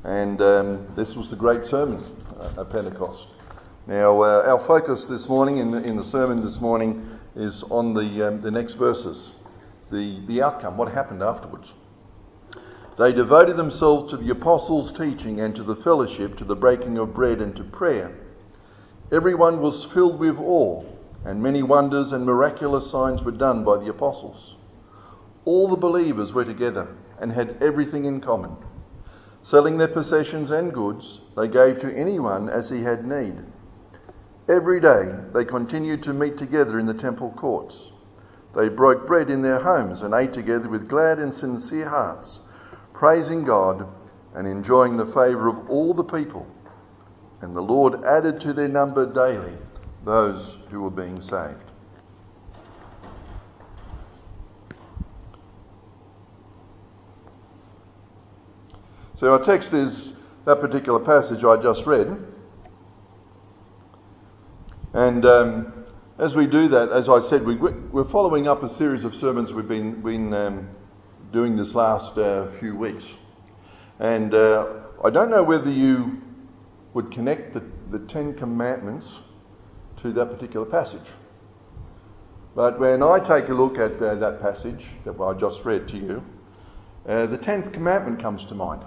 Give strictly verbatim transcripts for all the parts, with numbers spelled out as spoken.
and um, this was the great sermon uh, at Pentecost. Now, uh, our focus this morning in the, in the sermon this morning is on the um, the next verses, the, the outcome, what happened afterwards. They devoted themselves to the apostles' teaching and to the fellowship, to the breaking of bread and to prayer. Everyone was filled with awe, and many wonders and miraculous signs were done by the apostles. All the believers were together and had everything in common. Selling their possessions and goods, they gave to anyone as he had need. Every day they continued to meet together in the temple courts. They broke bread in their homes and ate together with glad and sincere hearts, praising God and enjoying the favour of all the people. And the Lord added to their number daily those who were being saved. So our text is that particular passage I just read. And um, as we do that, as I said, we, we're following up a series of sermons we've been, been um, doing this last uh, few weeks. And uh, I don't know whether you would connect the, the Ten Commandments to that particular passage. But when I take a look at uh, that passage that I just read to you, uh, the tenth commandment comes to mind.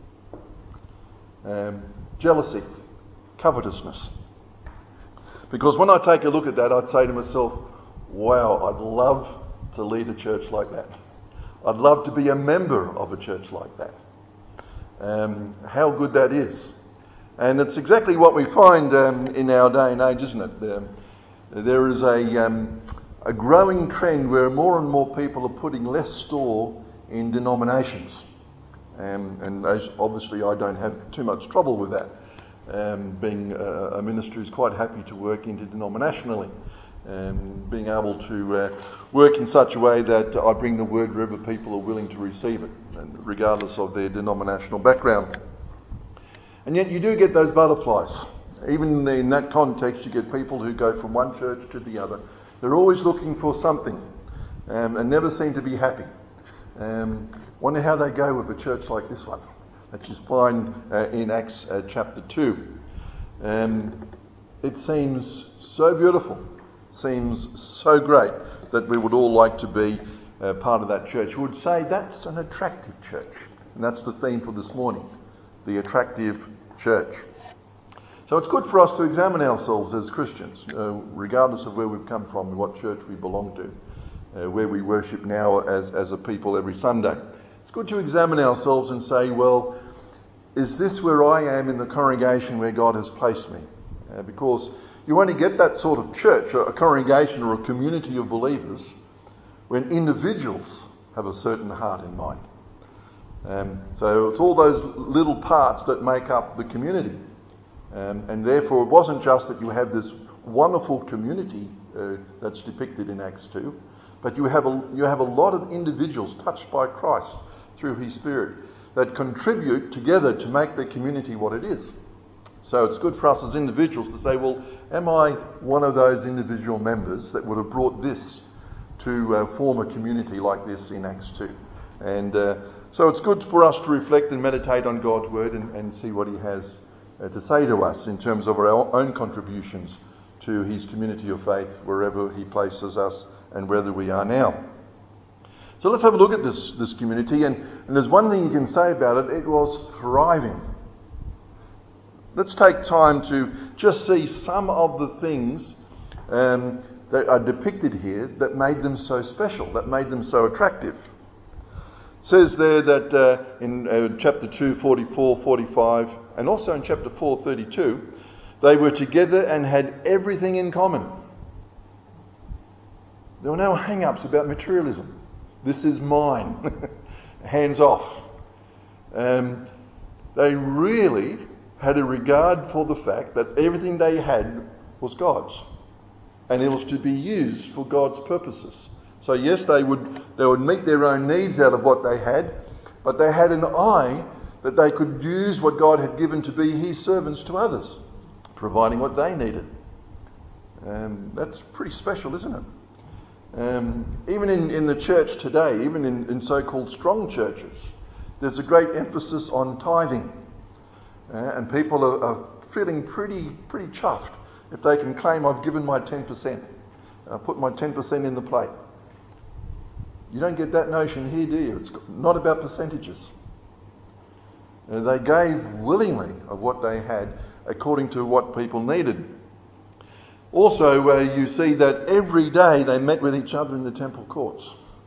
Um, jealousy, covetousness. Because when I take a look at that, I'd say to myself, wow, I'd love to lead a church like that. I'd love to be a member of a church like that. Um, how good that is. And it's exactly what we find um, in our day and age, isn't it? Um, there is a, um, a growing trend where more and more people are putting less store in denominations. Um, and as obviously I don't have too much trouble with that. Um, being a, a minister who's quite happy to work interdenominationally. And being able to uh, work in such a way that I bring the word wherever people are willing to receive it, and regardless of their denominational background. And yet you do get those butterflies. Even in that context, you get people who go from one church to the other. They're always looking for something um, and never seem to be happy. Um, wonder how they go with a church like this one, that you find uh, in Acts uh, chapter two. Um, it seems so beautiful. Seems so great that we would all like to be uh, part of that church. We would say that's an attractive church. And that's the theme for this morning, the attractive church. So it's good for us to examine ourselves as Christians, uh, regardless of where we've come from and what church we belong to, uh, where we worship now as, as a people every Sunday. It's good to examine ourselves and say, well, is this where I am in the congregation where God has placed me? Uh, because you only get that sort of church, a congregation or a community of believers, when individuals have a certain heart in mind. Um, so it's all those little parts that make up the community. Um, and therefore it wasn't just that you have this wonderful community uh, that's depicted in Acts two, but you have a, you have a lot of individuals touched by Christ through his Spirit that contribute together to make the community what it is. So it's good for us as individuals to say, well, am I one of those individual members that would have brought this to uh, form a community like this in Acts two? And uh, so it's good for us to reflect and meditate on God's word and, and see what he has uh, to say to us in terms of our own contributions to his community of faith, wherever he places us and whether we are now. So let's have a look at this, this community. And, and there's one thing you can say about it, it was thriving. Let's take time to just see some of the things um, that are depicted here that made them so special, that made them so attractive. It says there that uh, in uh, chapter two, forty-four, forty-five, and also in chapter four, thirty-two, they were together and had everything in common. There were no hang-ups about materialism. This is mine. Hands off. Um, they really had a regard for the fact that everything they had was God's, and it was to be used for God's purposes. So yes, they would they would meet their own needs out of what they had, but they had an eye that they could use what God had given to be his servants to others, providing what they needed. Um, that's pretty special, isn't it? Um, even in, in the church today, even in, in so-called strong churches, there's a great emphasis on tithing. Uh, and people are, are feeling pretty pretty chuffed if they can claim, I've given my ten percent. I put my ten percent in the plate. You don't get that notion here, do you? It's not about percentages. Uh, they gave willingly of what they had according to what people needed. Also, uh, you see that every day they met with each other in the temple courts.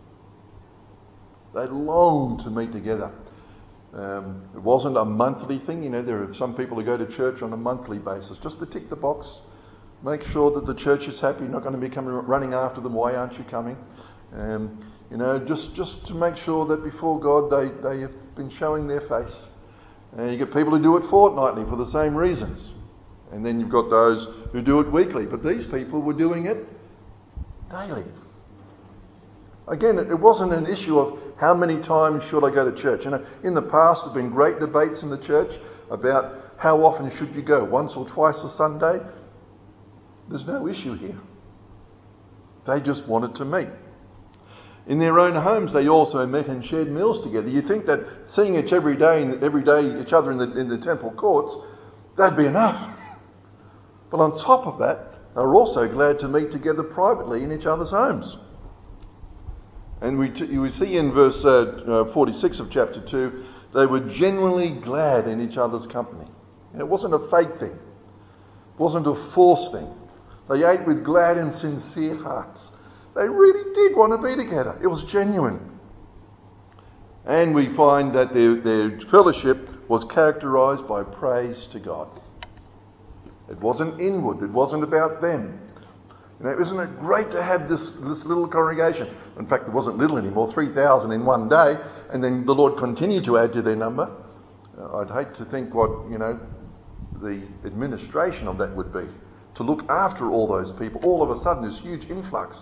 They longed to meet together. Um, it wasn't a monthly thing. You know, there are some people who go to church on a monthly basis, just to tick the box, make sure that the church is happy, not going to be coming running after them, why aren't you coming? Um, you know, just, just to make sure that before God they, they have been showing their face. Uh, you get people who do it fortnightly for the same reasons. And then you've got those who do it weekly. But these people were doing it daily. Again, it wasn't an issue of how many times should I go to church. You know, in the past, there have been great debates in the church about how often should you go, once or twice a Sunday. There's no issue here. They just wanted to meet. In their own homes, they also met and shared meals together. You think that seeing each every day, every day each other in the in the temple courts, that'd be enough. But on top of that, they were also glad to meet together privately in each other's homes. And we, t- we see in verse uh, forty-six of chapter two, they were genuinely glad in each other's company. And it wasn't a fake thing. It wasn't a forced thing. They ate with glad and sincere hearts. They really did want to be together. It was genuine. And we find that their, their fellowship was characterised by praise to God. It wasn't inward. It wasn't about them. You know, isn't it great to have this, this little congregation? In fact, it wasn't little anymore, three thousand in one day, and then the Lord continued to add to their number. Uh, I'd hate to think what, you know, the administration of that would be. To look after all those people, all of a sudden this huge influx.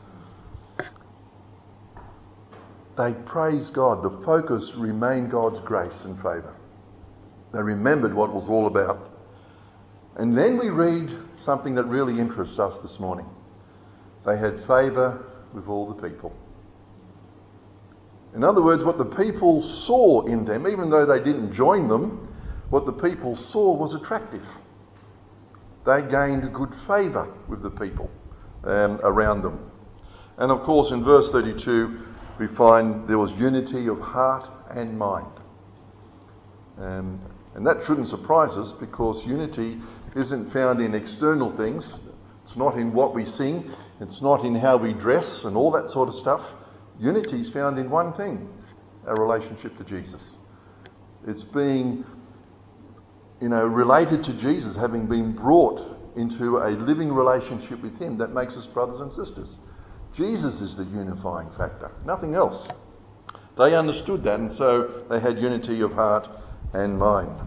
They praised God. The focus remained God's grace and favour. They remembered what it was all about. And then we read something that really interests us this morning. They had favour with all the people. In other words, what the people saw in them, even though they didn't join them, what the people saw was attractive. They gained good favour with the people um, around them. And of course, in verse thirty-two, we find there was unity of heart and mind. Um, and that shouldn't surprise us, because unity isn't found in external things. It's not in what we sing. It's not in how we dress and all that sort of stuff. Unity is found in one thing, our relationship to Jesus. It's being, you know, related to Jesus, having been brought into a living relationship with him that makes us brothers and sisters. Jesus is the unifying factor, nothing else. They understood that, and so they had unity of heart and mind.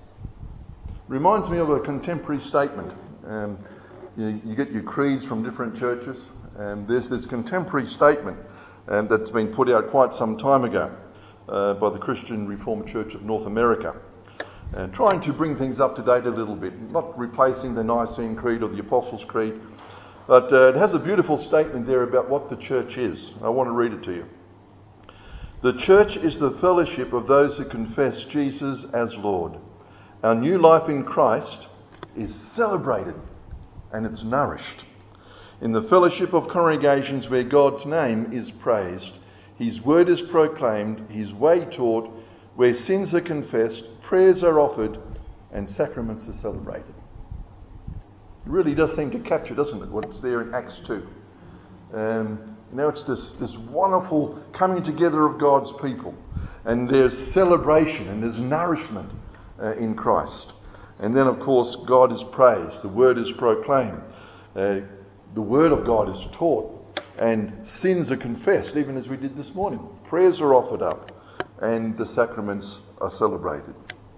Reminds me of a contemporary statement. Um, you, you get your creeds from different churches, and there's this contemporary statement um, that's been put out quite some time ago uh, by the Christian Reformed Church of North America, and trying to bring things up to date a little bit, not replacing the Nicene Creed or the Apostles' Creed, but uh, it has a beautiful statement there about what the church is. I want to read it to you. The church is the fellowship of those who confess Jesus as Lord. Our new life in Christ is celebrated and it's nourished in the fellowship of congregations where God's name is praised, his word is proclaimed, his way taught, where sins are confessed, prayers are offered, and sacraments are celebrated. It really does seem to capture, doesn't it, what's there in Acts two. Um, you know, it's this, this wonderful coming together of God's people, and there's celebration and there's nourishment uh, in Christ. And then, of course, God is praised, the word is proclaimed, uh, the word of God is taught, and sins are confessed, even as we did this morning. Prayers are offered up, and the sacraments are celebrated.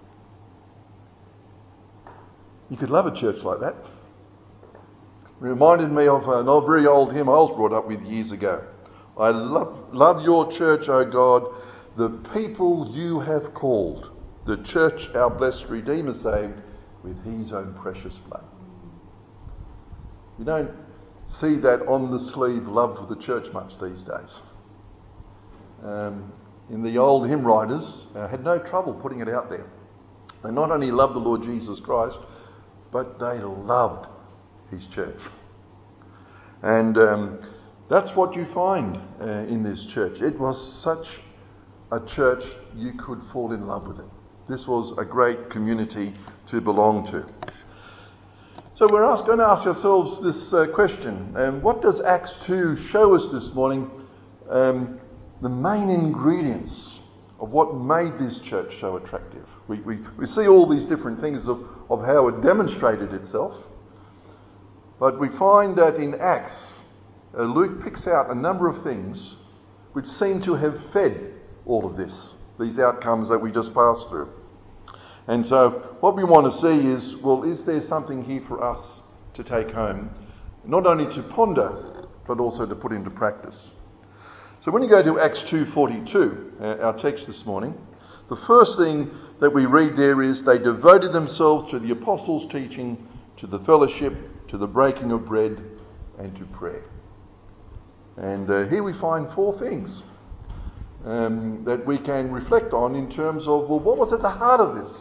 You could love a church like that. It reminded me of an old, very old hymn I was brought up with years ago. I love, love your church, O God, the people you have called, the church our blessed Redeemer saved with his own precious blood. You don't see that on the sleeve love for the church much these days. Um, in the old hymn writers uh, had no trouble putting it out there. They not only loved the Lord Jesus Christ, but they loved his church. And um, that's what you find uh, in this church. It was such a church you could fall in love with it. This was a great community to belong to. So we're ask, going to ask ourselves this uh, question. Um, what does Acts two show us this morning? Um, the main ingredients of what made this church so attractive. We, we, we see all these different things of, of how it demonstrated itself. But we find that in Acts, uh, Luke picks out a number of things which seem to have fed all of this, these outcomes that we just passed through. And so what we want to see is, well, is there something here for us to take home, not only to ponder, but also to put into practice? So when you go to Acts two forty-two, uh, our text this morning, the first thing that we read there is they devoted themselves to the apostles' teaching, to the fellowship, to the breaking of bread, and to prayer. And uh, here we find four things um, that we can reflect on in terms of, well, what was at the heart of this?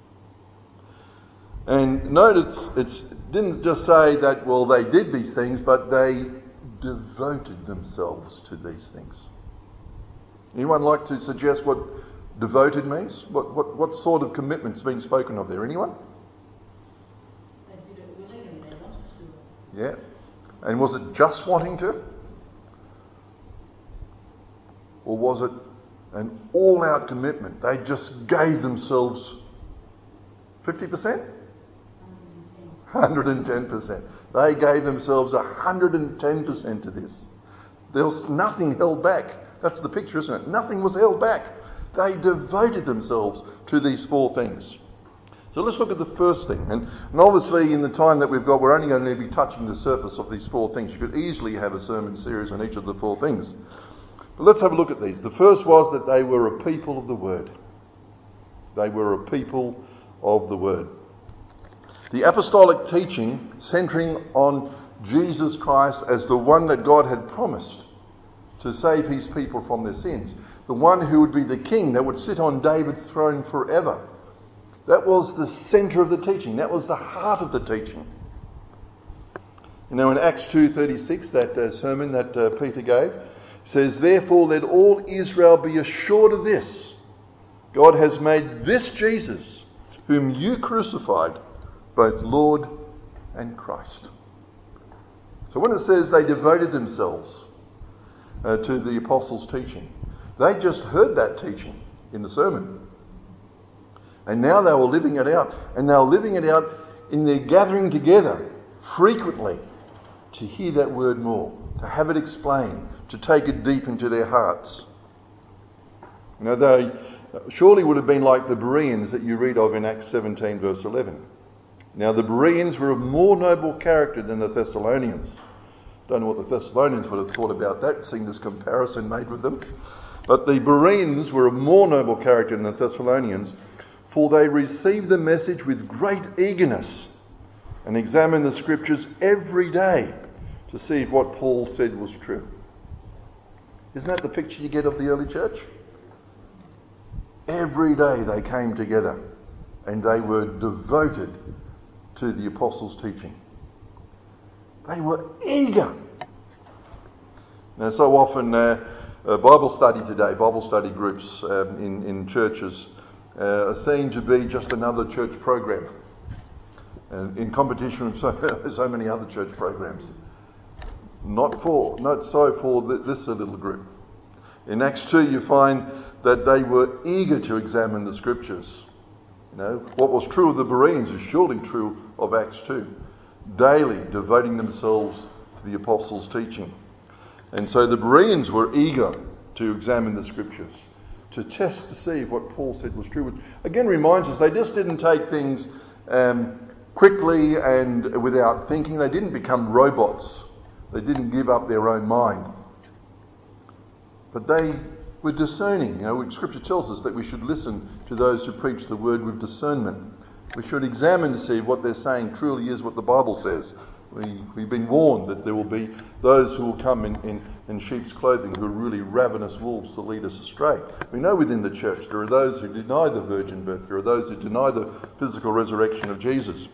And note it's, it's didn't just say that, well, they did these things, but they devoted themselves to these things. Anyone like to suggest what devoted means? What, what, what sort of commitment's being spoken of there? Anyone? They did it willingly, they wanted to. Yeah. And was it just wanting to? Or was it an all-out commitment? They just gave themselves fifty percent? one hundred ten percent. They gave themselves one hundred ten percent to this. There was nothing held back. That's the picture, isn't it? Nothing was held back. They devoted themselves to these four things. So let's look at the first thing. And, and obviously in the time that we've got, we're only going to be touching the surface of these four things. You could easily have a sermon series on each of the four things. But let's have a look at these. The first was that they were a people of the Word. They were a people of the Word. The apostolic teaching centering on Jesus Christ as the one that God had promised to save his people from their sins. The one who would be the king that would sit on David's throne forever. That was the centre of the teaching. That was the heart of the teaching. You know, in Acts two thirty-six, that uh, sermon that uh, Peter gave, says, "Therefore let all Israel be assured of this. God has made this Jesus, whom you crucified, both Lord and Christ." So when it says they devoted themselves uh, to the apostles' teaching, they just heard that teaching in the sermon. And now they were living it out. And they were living it out in their gathering together frequently to hear that word more, to have it explained, to take it deep into their hearts. You know, they surely would have been like the Bereans that you read of in Acts seventeen verse eleven. Now the Bereans were of more noble character than the Thessalonians. Don't know what the Thessalonians would have thought about that, seeing this comparison made with them. But the Bereans were of more noble character than the Thessalonians, for they received the message with great eagerness and examined the scriptures every day to see if what Paul said was true. Isn't that the picture you get of the early church? Every day they came together and they were devoted to the apostles' teaching. They were eager. Now, so often uh, uh, Bible study today, Bible study groups um, in, in churches uh, are seen to be just another church program, and in competition with so, so many other church programs. Not for, not so for the, this little group. In Acts two, you find that they were eager to examine the scriptures. You know, what was true of the Bereans is surely true of Acts two. Daily devoting themselves to the apostles' teaching. And so the Bereans were eager to examine the scriptures, to test to see if what Paul said was true. Which again reminds us they just didn't take things um, quickly and without thinking. They didn't become robots. They didn't give up their own mind. But they were discerning. You know, Scripture tells us that we should listen to those who preach the word with discernment. We should examine to see if what they're saying truly is what the Bible says, We, we've been warned that there will be those who will come in, in, in sheep's clothing who are really ravenous wolves to lead us astray. We know within the church there are those who deny the virgin birth. There are those who deny the physical resurrection of Jesus.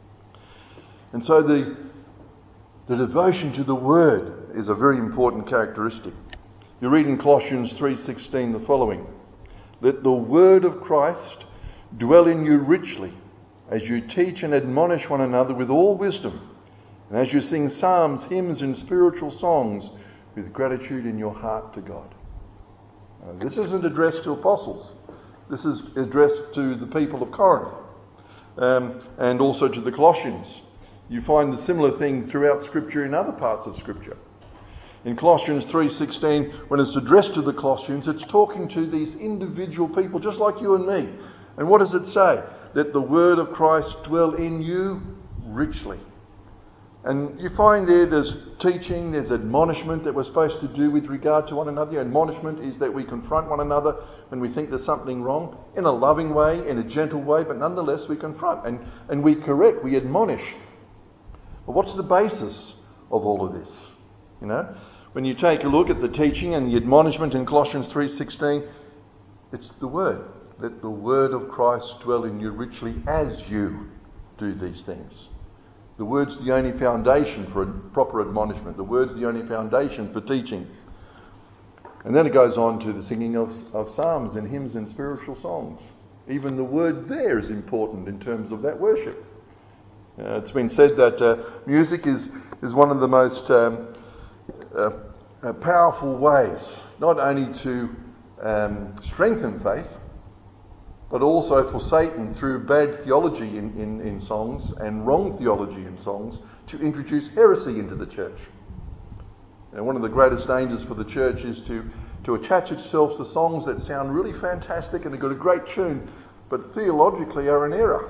And so the, the devotion to the word is a very important characteristic. You read in Colossians three sixteen the following: "Let the word of Christ dwell in you richly, as you teach and admonish one another with all wisdom, and as you sing psalms, hymns and spiritual songs with gratitude in your heart to God." Now, this isn't addressed to apostles. This is addressed to the people of Corinth, um, and also to the Colossians. You find the similar thing throughout Scripture in other parts of Scripture. In Colossians three sixteen, when it's addressed to the Colossians, it's talking to these individual people just like you and me. And what does it say? Let the word of Christ dwell in you richly. And you find there there's teaching, there's admonishment that we're supposed to do with regard to one another. Admonishment is that we confront one another when we think there's something wrong, in a loving way, in a gentle way, but nonetheless we confront and, and we correct, we admonish. But what's the basis of all of this? You know, when you take a look at the teaching and the admonishment in Colossians three sixteen, it's the word. Let the word of Christ dwell in you richly as you do these things. The word's the only foundation for a proper admonishment. The word's the only foundation for teaching. And then it goes on to the singing of, of psalms and hymns and spiritual songs. Even the word there is important in terms of that worship. Uh, it's been said that uh, music is, is one of the most um, uh, uh, powerful ways, not only to um, strengthen faith, but also for Satan, through bad theology in, in, in songs and wrong theology in songs, to introduce heresy into the church. And one of the greatest dangers for the church is to, to attach itself to songs that sound really fantastic and have got a great tune, but theologically are in error.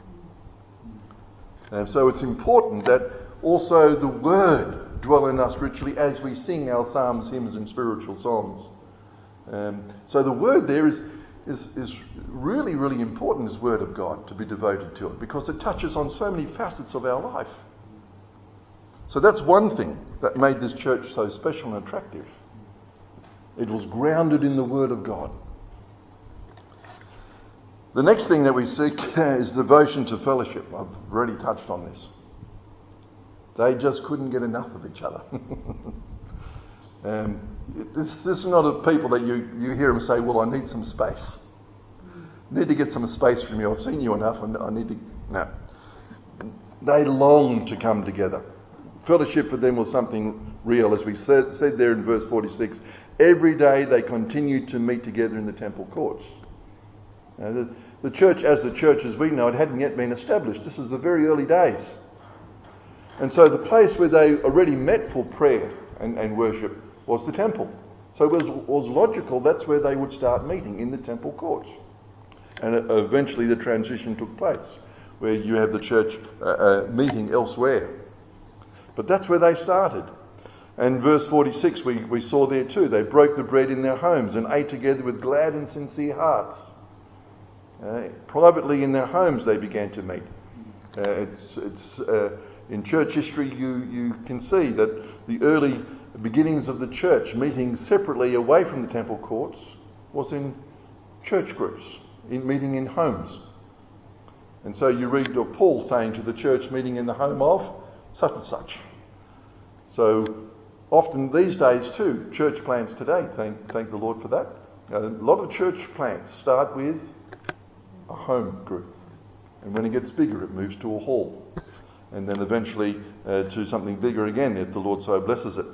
And so it's important that also the word dwell in us richly as we sing our psalms, hymns and spiritual songs. Um, so the word there is Is, is really, really important, this word of God, to be devoted to it, because it touches on so many facets of our life. So that's one thing that made this church so special and attractive. It was grounded in the word of God. The next thing that we seek is devotion to fellowship. I've already touched on this. They just couldn't get enough of each other. Um, this, this is not a people that you, you hear them say, well, I need some space. I need to get some space from you. I've seen you enough. and I need to... No. They longed to come together. Fellowship for them was something real. As we said, said there in verse forty-six, every day they continued to meet together in the temple courts. Now, the, the church, as the church as we know it, hadn't yet been established. This is the very early days. And so the place where they already met for prayer and, and worship was the temple. So it was, was logical that's where they would start meeting, in the temple courts. And uh, eventually the transition took place, where you have the church uh, uh, meeting elsewhere. But that's where they started. And verse forty-six, we, we saw there too. They broke the bread in their homes and ate together with glad and sincere hearts. Uh, privately in their homes they began to meet. Uh, it's it's uh, in church history you, you can see that the early beginnings of the church meeting separately away from the temple courts was in church groups, in meeting in homes. And so you read of Paul saying to the church meeting in the home of such and such. So often these days too, church plants today, thank, thank the Lord for that. A lot of church plants start with a home group. And when it gets bigger, it moves to a hall. And then eventually uh, to something bigger again, if the Lord so blesses it.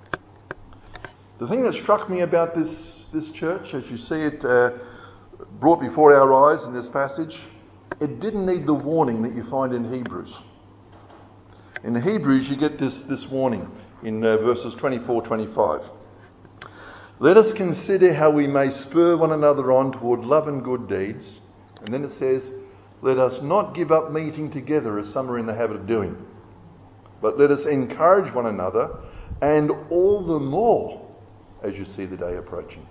The thing that struck me about this, this church, as you see it uh, brought before our eyes in this passage, it didn't need the warning that you find in Hebrews. In Hebrews, you get this, this warning in uh, verses twenty-four to twenty-five. Let us consider how we may spur one another on toward love and good deeds. And then it says, let us not give up meeting together as some are in the habit of doing, but let us encourage one another, and all the more as you see the day approaching.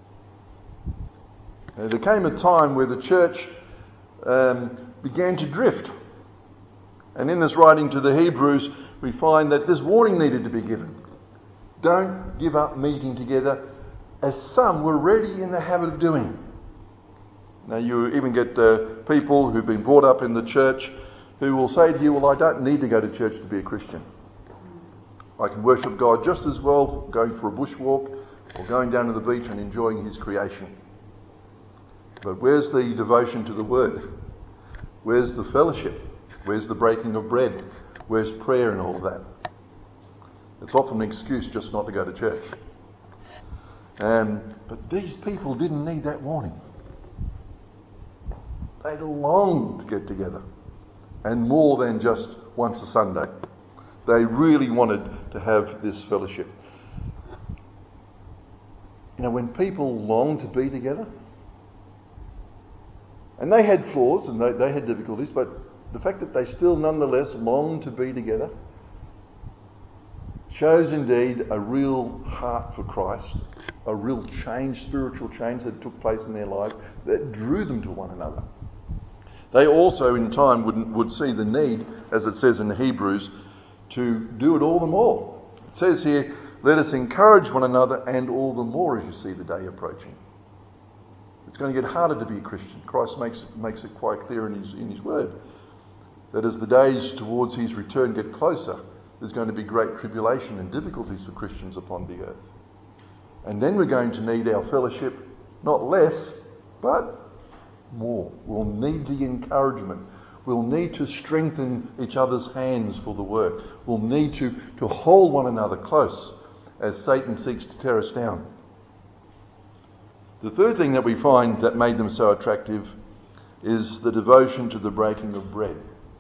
Now, there came a time where the church um, began to drift. And in this writing to the Hebrews, we find that this warning needed to be given. Don't give up meeting together, as some were already in the habit of doing. Now you even get uh, people who've been brought up in the church who will say to you, well, I don't need to go to church to be a Christian. I can worship God just as well going for a bushwalk or going down to the beach and enjoying his creation. But where's the devotion to the word? Where's the fellowship? Where's the breaking of bread? Where's prayer and all of that? It's often an excuse just not to go to church. Um, but these people didn't need that warning. They longed to get together. And more than just once a Sunday. They really wanted to have this fellowship. You know, when people long to be together, and they had flaws and they, they had difficulties, but the fact that they still nonetheless long to be together shows indeed a real heart for Christ, a real change, spiritual change that took place in their lives that drew them to one another. They also in time would, would see the need, as it says in Hebrews, to do it all the more. It says here, let us encourage one another, and all the more as you see the day approaching. It's going to get harder to be a Christian. Christ makes it, makes it quite clear in his, in his word that as the days towards his return get closer, there's going to be great tribulation and difficulties for Christians upon the earth. And then we're going to need our fellowship, not less, but more. We'll need the encouragement. We'll need to strengthen each other's hands for the work. We'll need to, to hold one another close as Satan seeks to tear us down. The third thing that we find that made them so attractive is the devotion to the breaking of bread.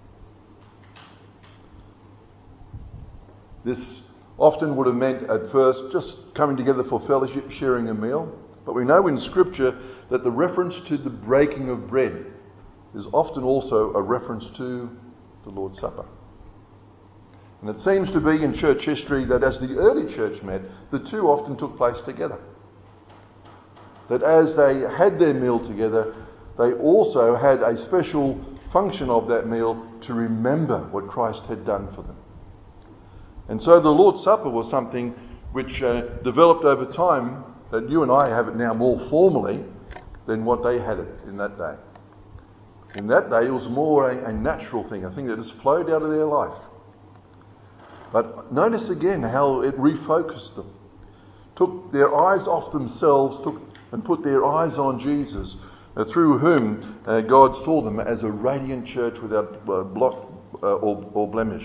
This often would have meant at first just coming together for fellowship, sharing a meal. But we know in Scripture that the reference to the breaking of bread is often also a reference to the Lord's Supper. And it seems to be in church history that as the early church met, the two often took place together. That as they had their meal together, they also had a special function of that meal to remember what Christ had done for them. And so the Lord's Supper was something which uh, developed over time, that you and I have it now more formally than what they had it in that day. In that day, it was more a, a natural thing, a thing that just flowed out of their life. But notice again how it refocused them. Took their eyes off themselves took and put their eyes on Jesus, uh, through whom uh, God saw them as a radiant church without uh, blot uh, or, or blemish.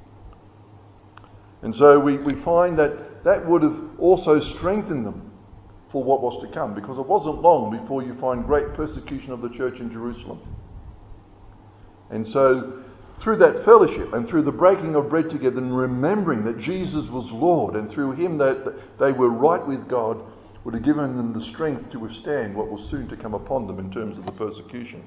And so we, we find that that would have also strengthened them for what was to come, because it wasn't long before you find great persecution of the church in Jerusalem. And so through that fellowship and through the breaking of bread together and remembering that Jesus was Lord, and through him that they were right with God, would have given them the strength to withstand what was soon to come upon them in terms of the persecution.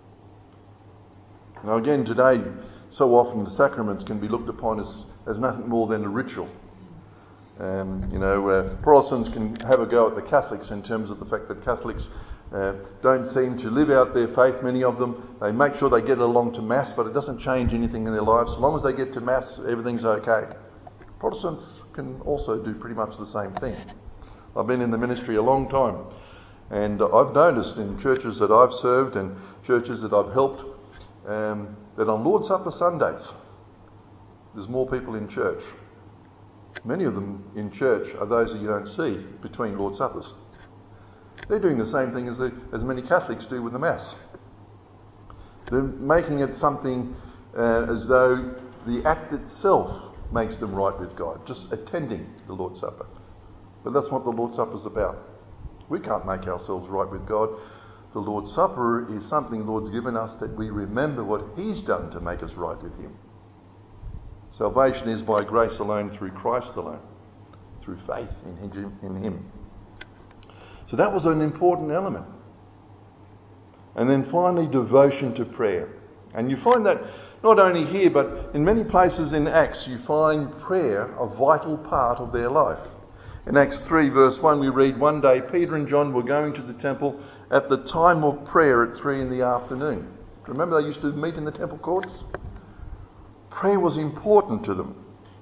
Now again, today, so often the sacraments can be looked upon as, as nothing more than a ritual. Um, you know, uh, Protestants can have a go at the Catholics in terms of the fact that Catholics uh, don't seem to live out their faith, many of them. They make sure they get along to Mass, but it doesn't change anything in their lives. As long as they get to Mass, everything's okay. Protestants can also do pretty much the same thing. I've been in the ministry a long time, and I've noticed in churches that I've served and churches that I've helped, um, that on Lord's Supper Sundays, there's more people in church. Many of them in church are those that you don't see between Lord's Suppers. They're doing the same thing as, the, as many Catholics do with the Mass. They're making it something uh, as though the act itself makes them right with God, just attending the Lord's Supper. But that's what the Lord's Supper is about. We can't make ourselves right with God. The Lord's Supper is something the Lord's given us that we remember what he's done to make us right with him. Salvation is by grace alone, through Christ alone, through faith in him. In him. So that was an important element. And then finally, devotion to prayer. And you find that not only here, but in many places in Acts, you find prayer a vital part of their life. In Acts three verse one we read, one day Peter and John were going to the temple at the time of prayer at three in the afternoon. Remember they used to meet in the temple courts? Prayer was important to them.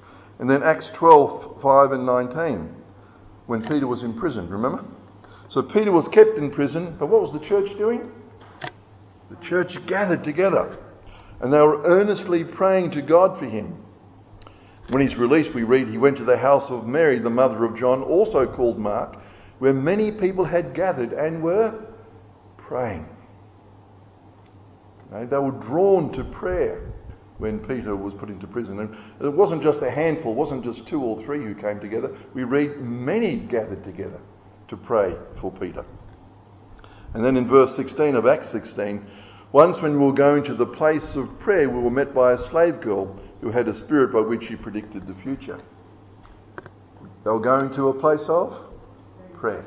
And then Acts twelve, five and nineteen, when Peter was imprisoned, remember? So Peter was kept in prison, but what was the church doing? The church gathered together, and they were earnestly praying to God for him. When he's released, we read he went to the house of Mary, the mother of John, also called Mark, where many people had gathered and were praying. You know, they were drawn to prayer when Peter was put into prison. And it wasn't just a handful, it wasn't just two or three who came together. We read many gathered together to pray for Peter. And then in verse sixteen of Acts sixteen, once when we were going to the place of prayer, we were met by a slave girl who had a spirit by which she predicted the future. They were going to a place of prayer.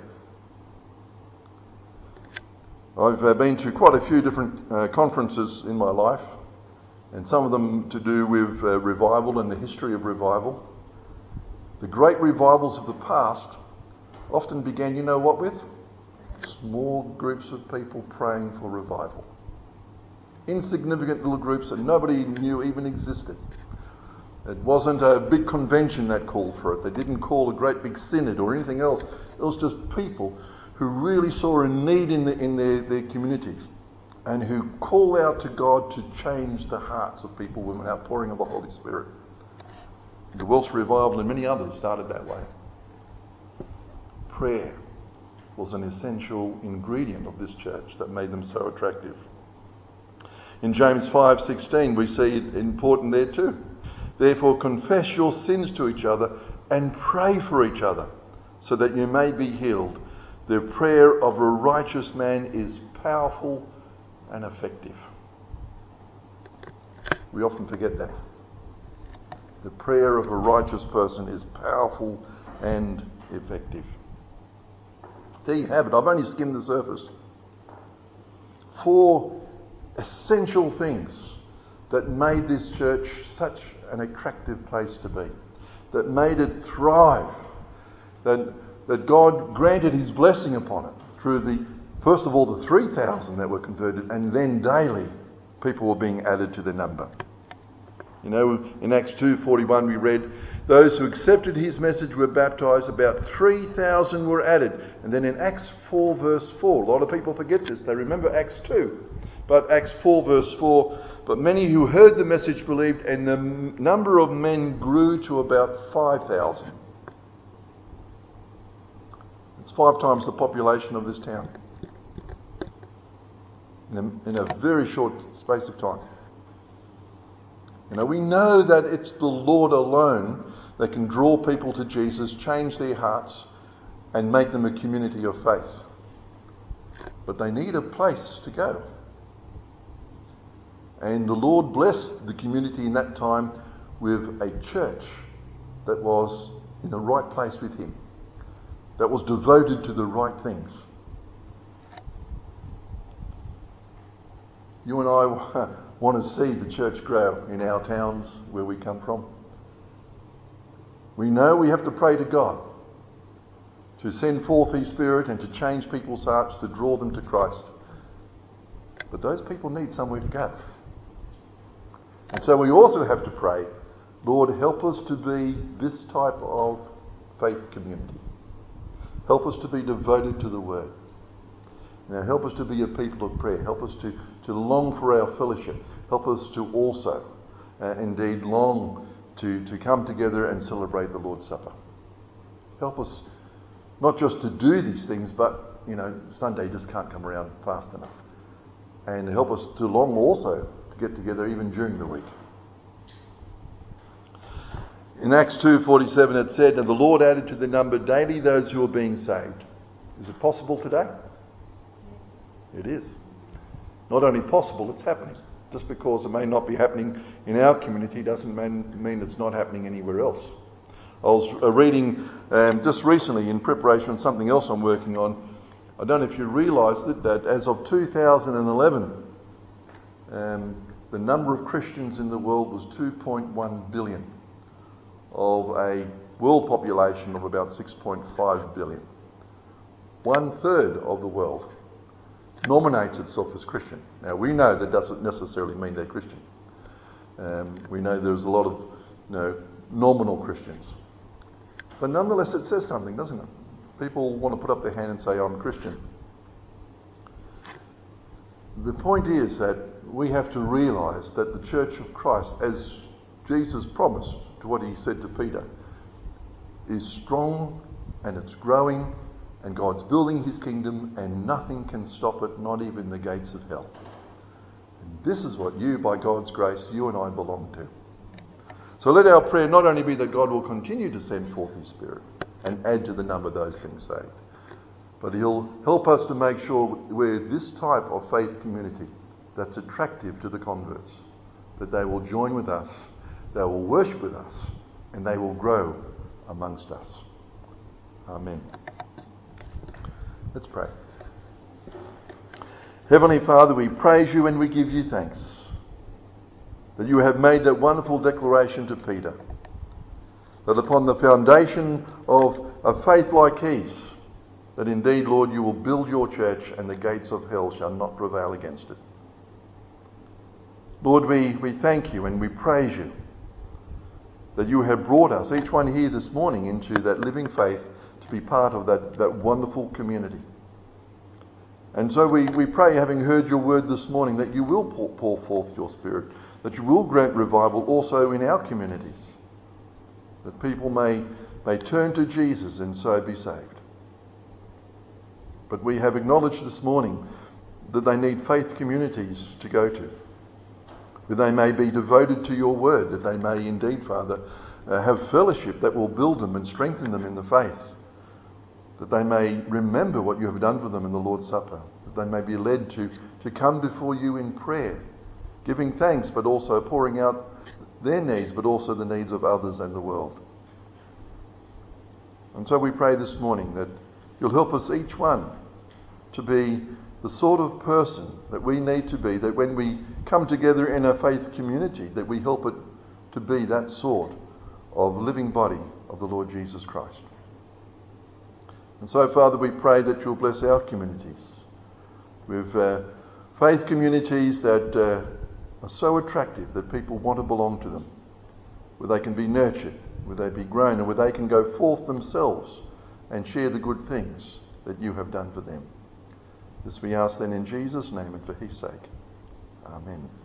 I've uh, been to quite a few different uh, conferences in my life, and some of them to do with uh, revival and the history of revival. The great revivals of the past often began, you know what, with? Small groups of people praying for revival. Insignificant little groups that nobody knew even existed. It wasn't a big convention that called for it. They didn't call a great big synod or anything else. It was just people who really saw a need in, the, in their, their communities and who called out to God to change the hearts of people with an outpouring of the Holy Spirit. The Welsh Revival and many others started that way. Prayer was an essential ingredient of this church that made them so attractive. In James five sixteen, we see it important there too. Therefore confess your sins to each other and pray for each other so that you may be healed. The prayer of a righteous man is powerful and effective. We often forget that. The prayer of a righteous person is powerful and effective. There you have it. I've only skimmed the surface. Four essential things that made this church such an attractive place to be, that made it thrive, that, that God granted his blessing upon it through the, first of all, the three thousand that were converted, and then daily people were being added to the number. You know, in Acts two forty-one we read, those who accepted his message were baptised, about three thousand were added. And then in Acts four verse four, a lot of people forget this, they remember Acts two. But Acts four verse four, but many who heard the message believed, and the m- number of men grew to about five thousand. It's five times the population of this town in a, in a very short space of time. You know, we know that it's the Lord alone that can draw people to Jesus, change their hearts, and make them a community of faith. But they need a place to go. And the Lord blessed the community in that time with a church that was in the right place with him, that was devoted to the right things. You and I want to see the church grow in our towns where we come from. We know we have to pray to God to send forth his Spirit and to change people's hearts, to draw them to Christ. But those people need somewhere to go. And so we also have to pray, Lord, help us to be this type of faith community. Help us to be devoted to the Word. Now, help us to be a people of prayer. Help us to, to long for our fellowship. Help us to also, uh, indeed, long to, to come together and celebrate the Lord's Supper. Help us not just to do these things, but, you know, Sunday just can't come around fast enough. And help us to long also to get together even during the week. In Acts two forty-seven it said, and the Lord added to the number daily those who are being saved. Is it possible today? It is. Not only possible, it's happening. Just because it may not be happening in our community doesn't mean, mean it's not happening anywhere else. I was uh, reading um, just recently in preparation for something else I'm working on. I don't know if you realised it, that as of two thousand eleven, um, the number of Christians in the world was two point one billion, of a world population of about six point five billion. One third of the world nominates itself as Christian. Now, we know that doesn't necessarily mean they're Christian. Um, we know there's a lot of, you know, nominal Christians. But nonetheless, it says something, doesn't it? People want to put up their hand and say, I'm a Christian. The point is that we have to realise that the Church of Christ, as Jesus promised to what he said to Peter, is strong and it's growing and God's building his kingdom and nothing can stop it, not even the gates of hell. And this is what you, by God's grace, you and I belong to. So let our prayer not only be that God will continue to send forth his Spirit and add to the number of those being saved, but he'll help us to make sure we're this type of faith community that's attractive to the converts, that they will join with us, they will worship with us, and they will grow amongst us. Amen. Let's pray. Heavenly Father, we praise you and we give you thanks that you have made that wonderful declaration to Peter, that upon the foundation of a faith like his, that indeed, Lord, you will build your church and the gates of hell shall not prevail against it. Lord, we, we thank you and we praise you that you have brought us, each one here this morning, into that living faith to be part of that, that wonderful community. And so we, we pray, having heard your word this morning, that you will pour, pour forth your Spirit, that you will grant revival also in our communities, that people may, may turn to Jesus and so be saved. But we have acknowledged this morning that they need faith communities to go to, where they may be devoted to your word, that they may indeed, Father, uh, have fellowship that will build them and strengthen them in the faith, that they may remember what you have done for them in the Lord's Supper, that they may be led to, to come before you in prayer, giving thanks, but also pouring out their needs, but also the needs of others and the world. And so we pray this morning that you'll help us each one to be the sort of person that we need to be, that when we come together in a faith community, that we help it to be that sort of living body of the Lord Jesus Christ. And so, Father, we pray that you'll bless our communities with uh, faith communities that uh, are so attractive that people want to belong to them, where they can be nurtured, where they be grown, and where they can go forth themselves and share the good things that you have done for them. This we ask then in Jesus' name and for his sake. Amen.